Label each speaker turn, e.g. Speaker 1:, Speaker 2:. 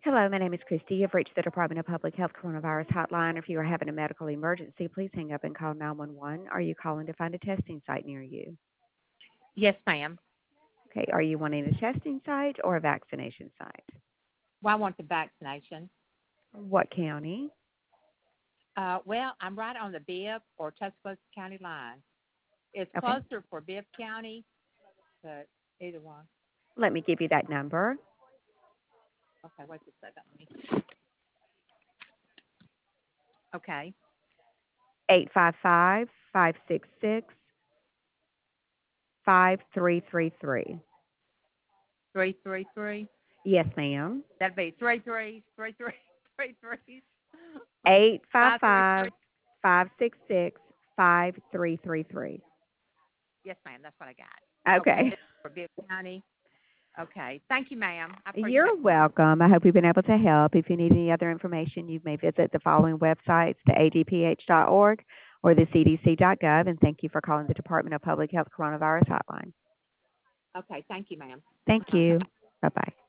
Speaker 1: Hello, my name is Christy. You've reached the Department of Public Health Coronavirus Hotline. If you are having a medical emergency, please hang up and call 911. Are you calling to find a testing site near you?
Speaker 2: Yes, ma'am.
Speaker 1: Okay, are you wanting a testing site or a vaccination site?
Speaker 2: Well, I want the vaccination.
Speaker 1: What county?
Speaker 2: Well, I'm right on the Bibb or Tuscaloosa County line. It's
Speaker 1: Okay,
Speaker 2: closer for Bibb County, but either one.
Speaker 1: let me give you that number.
Speaker 2: Okay, wait a second. Okay,
Speaker 1: 855-566-5333.
Speaker 2: 333.
Speaker 1: Yes, ma'am.
Speaker 2: That'd be 3333.
Speaker 1: Eight five
Speaker 2: Five three
Speaker 1: five
Speaker 2: three.
Speaker 1: 566-5333.
Speaker 2: Yes, ma'am. That's what I got. Okay,
Speaker 1: Okay.
Speaker 2: this is for Bibb County. Okay, thank you, ma'am. I appreciate
Speaker 1: You're
Speaker 2: it.
Speaker 1: welcome. I hope we've been able to help. If you need any other information, you may visit the following websites, the adph.org or the cdc.gov. And thank you for calling the Department of Public Health Coronavirus Hotline.
Speaker 2: Okay, thank you, ma'am.
Speaker 1: Thank
Speaker 2: Bye.
Speaker 1: you. Bye-bye.